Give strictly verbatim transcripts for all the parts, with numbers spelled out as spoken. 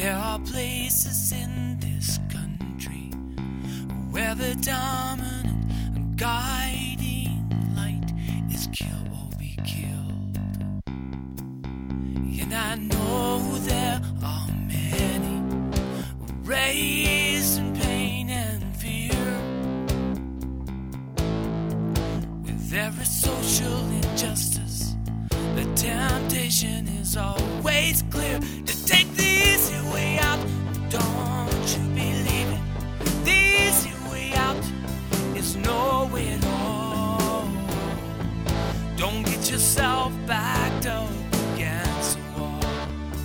There are places in this country where the dominant and guiding light is kill or be killed. And I know there are many raised in pain and fear. With every social injustice, the temptation is always clear to take the easy way out. Don't you believe it? The easy way out is no way at all. Don't get yourself backed up against the wall.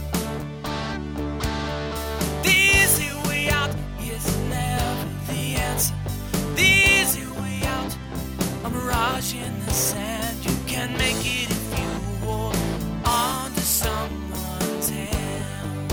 The easy way out is never the answer. The easy way out, a mirage in the sand. You can make it if you hold on to someone's hand.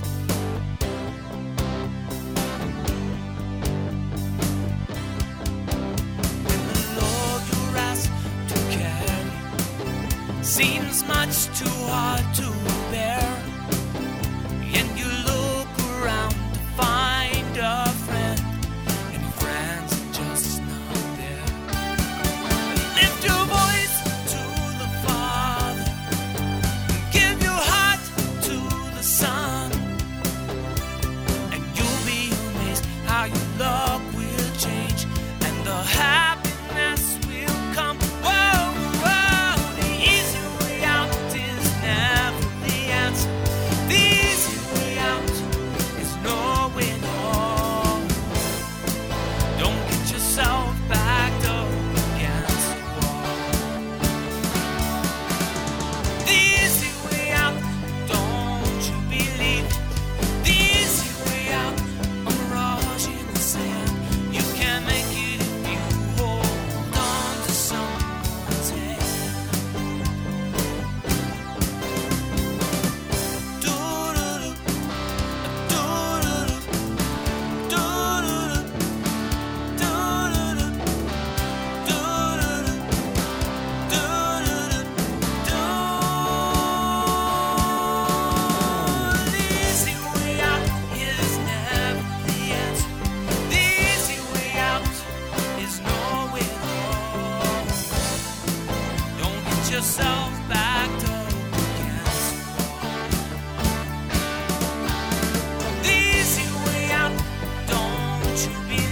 When the load you're asked to carry seems much too hard to bear, and you look around to find a friend, and your friends are just not there. Lift your voice to the Father, give your heart to the Son, and you'll be amazed how your luck will change and the happiness will come. Whoa, whoa, the easy way out is never the answer. The easy way out is no way at all. Don't get yourself backed up against the wall. The easy way out, don't you believe it? The easy way out, a mirage in the sand. You can make it if you hold on to someone's hand. Do-do-do, do-do-do, do-do-do, do-do-do, do-do-do, do-do-do, do. The easy way out is never the answer. The easy way out is no way at all. Don't get yourself backed up against the wall. The easy way out, don't you believe